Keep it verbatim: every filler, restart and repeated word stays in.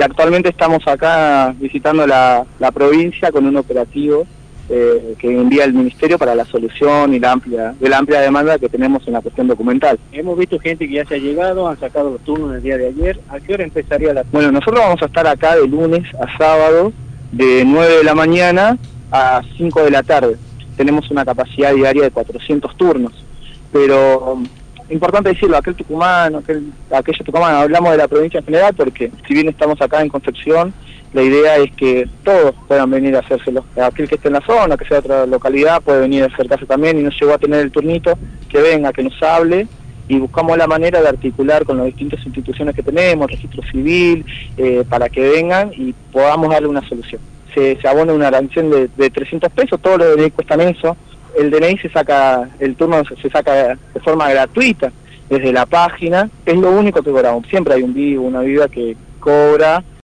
y actualmente estamos acá visitando la, la provincia con un operativo eh, que envía el Ministerio para la solución y la amplia, de la amplia demanda que tenemos en la cuestión documental. Hemos visto gente que ya se ha llegado, han sacado los turnos el día de ayer. ¿A qué hora empezaría la...? Bueno, nosotros vamos a estar acá de lunes a sábado, de nueve de la mañana a cinco de la tarde. Tenemos una capacidad diaria de cuatrocientos turnos, pero importante decirlo, aquel tucumano, aquel, aquellos tucumanos, hablamos de la provincia en general porque si bien estamos acá en Concepción, la idea es que todos puedan venir a hacérselo. Aquel que esté en la zona, que sea de otra localidad, puede venir a acercarse también y no llegó a tener el turnito, que venga, que nos hable, y buscamos la manera de articular con las distintas instituciones que tenemos, registro civil, eh, para que vengan y podamos darle una solución. Se, se abona una arancel de, de trescientos pesos, todos los D N I cuestan eso. El D N I se saca, el turno se saca de forma gratuita desde la página, es lo único que cobramos. Siempre hay un vivo, una viva que cobra